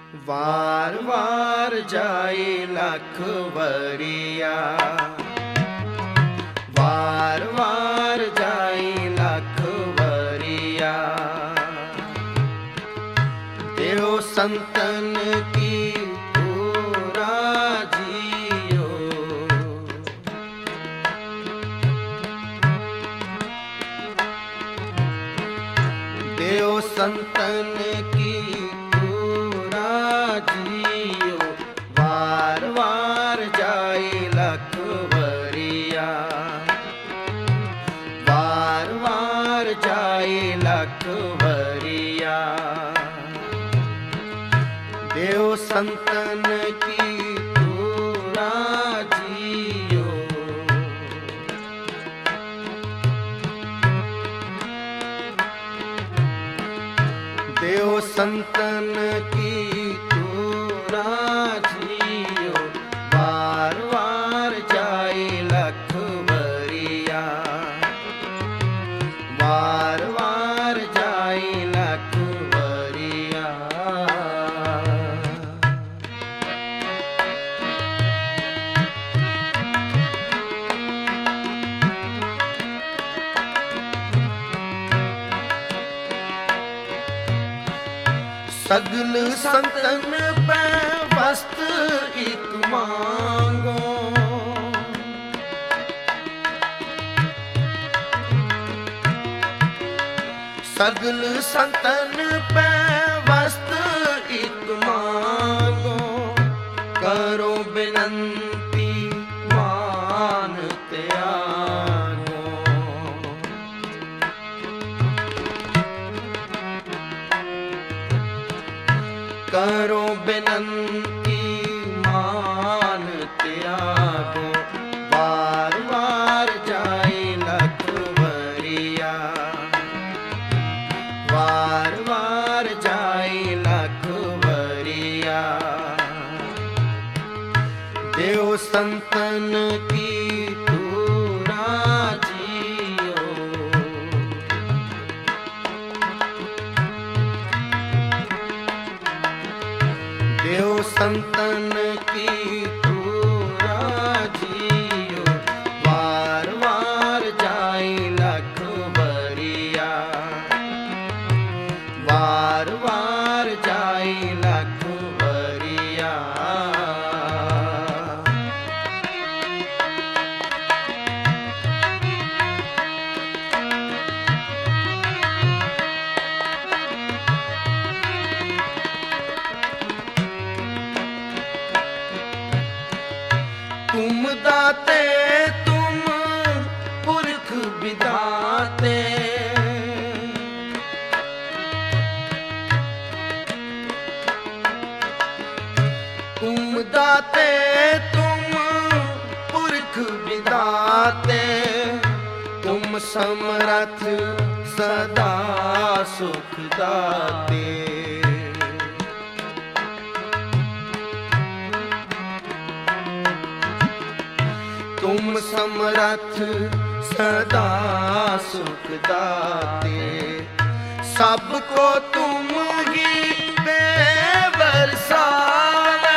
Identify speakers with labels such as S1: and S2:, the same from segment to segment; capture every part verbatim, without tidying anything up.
S1: वार वार जाए लख वरिया, वार वार जाए लख वरिया। देव संतन की पूरा जियो, देव संतन की जियो। वार वार जाए लख वरिया, वार वार जाए लख वरिया। देव संतन की पूरा जियो। देव संतन की जियो। वार वार जाए लख वरिया, वार वार जाए लख वरिया। सगल संतन पे वस्त एक मांगो, सगल संतन पे वस्त एक मांगो। करो बिनंती मान त्यागो, करो बिनंती मान त्यागो। वार वार जाए लख वरिया, वार वार जाए लख वरिया। देव संतन की पूरा जियो। देव संतन की पूरा जियो। वार वार जाए लख वरिया, वार वार जाए लख वरिया। तुम दाते तुम पुरख विधाते, तुम दाते तुम पुरख विधाते। तुम समर्थ सदा सुख दाते, तुम समर्थ सदा सुख दाते। सबको तुम ही दे बरसावे,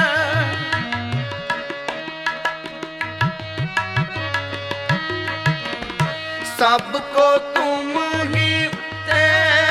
S1: सबको तुम ही दे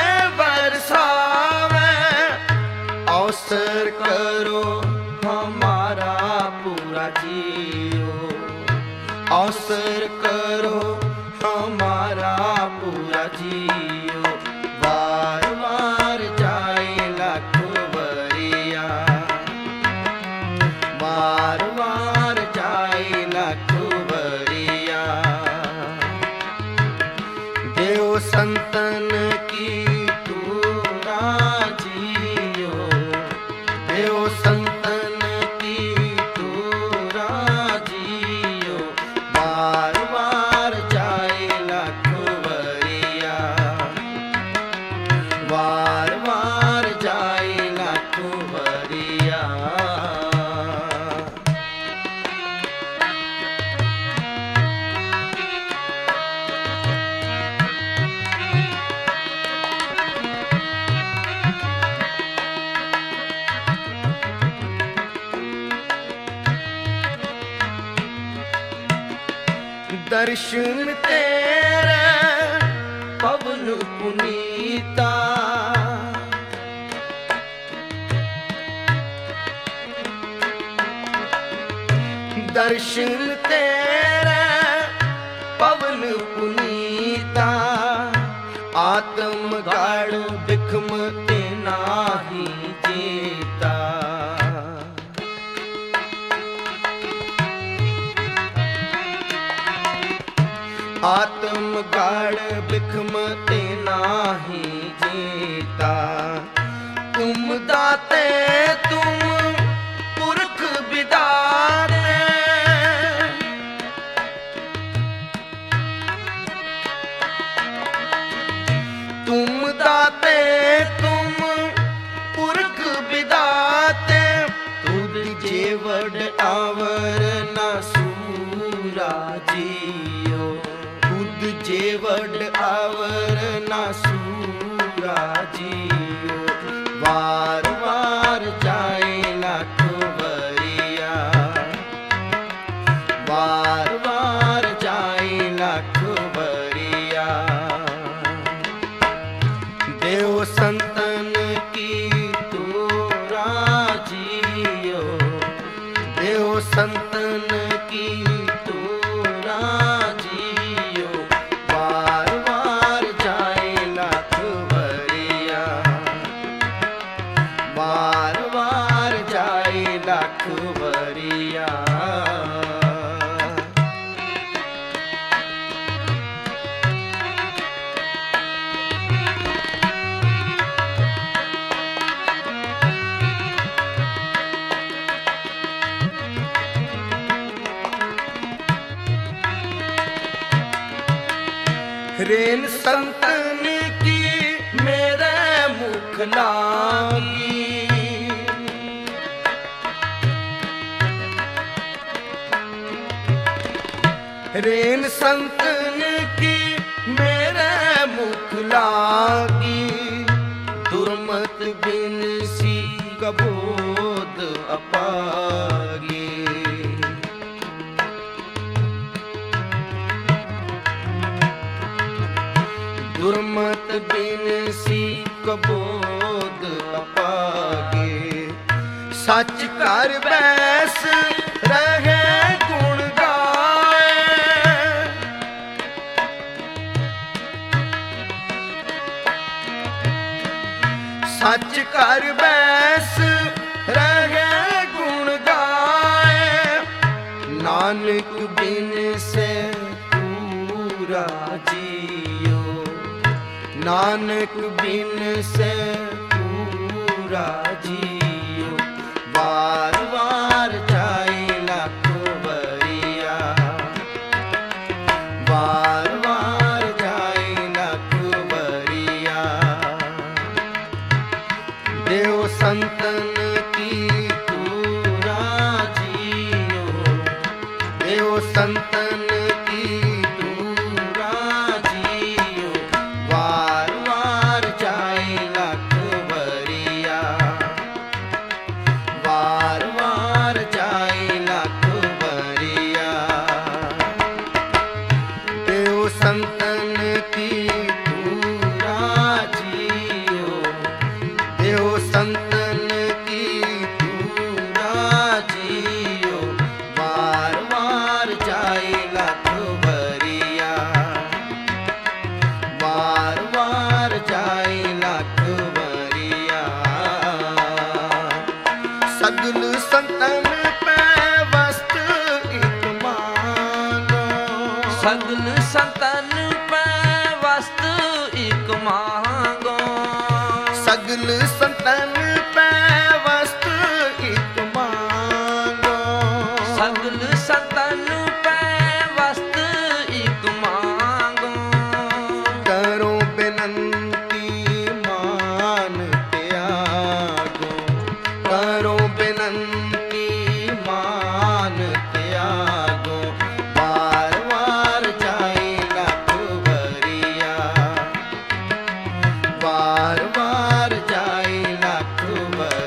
S1: बरसावे। अवसर करो हमारा पूरा जियो, अवसर करो हमारा पूरा जियो। वार वार जाए लख वरिया, वार वार जाए लख वरिया। देव संतन की पूरा जियो, देव संतन की पूरा जियो। वार वार दर्शन तेरे पवन पुनीता, दर्शन तेरे पवन पुनीता, आत्म गाढ़ बिखम ते नाही जीता। आत्म गाढ़ बिखम ते नाही जीता, तुम दाते तुम पुरख विदाते, तुम दाते तुम पुरख विदाते, तुद जेवड आवर न सूरा जियो, तुद जेवड आवर न सूरा जियो। वार वार जाए लाख वरिया, वार वार जाए लाख वरिया। देव संतन की तोरा जियो, देव संतन की तोरा जियो। वार वार जाए लाख वरिया, वार वार जाए लाख वरिया। रेन संतन की मेरे मुख लागी, रेन संतन की मेरे मुख लागी। दुर्मत बिन सी कबोध अपागी, दुर्मत बिन सी कबोध अपागे। सच कर बैस रहे गुण गाए, सच कर बैस रहे गुण गाए। नानक बिन से पूरा जियो, नानक बिन से पूरा जियो। वार वार जाए लाख वरिया, वार वार जाए लाख वरिया। देव संतन की तोरा जियो, देव संतन की तोरा जियो। वार वार जाए लाख वरिया, वार वार जाए लाख वरिया। देव संतन की तोरा जियो, देव संतन की तोरा जियो। वार वार जाए लाख वरिया, वार वार जाए लाख वरिया। सगल संतन पे वस्त एक मांगो,
S2: सगल संतन पे वस्त एक मांगो,
S1: सगल संतन पे वस्त एक मांगो।
S2: सगल संतन पे वस्त एक मांगो।
S1: करो बेनंती मान त्यागो, करो बेनंती मान त्यागो। वार वार जाए लाख वरिया, वार वार जाए लाख वरिया।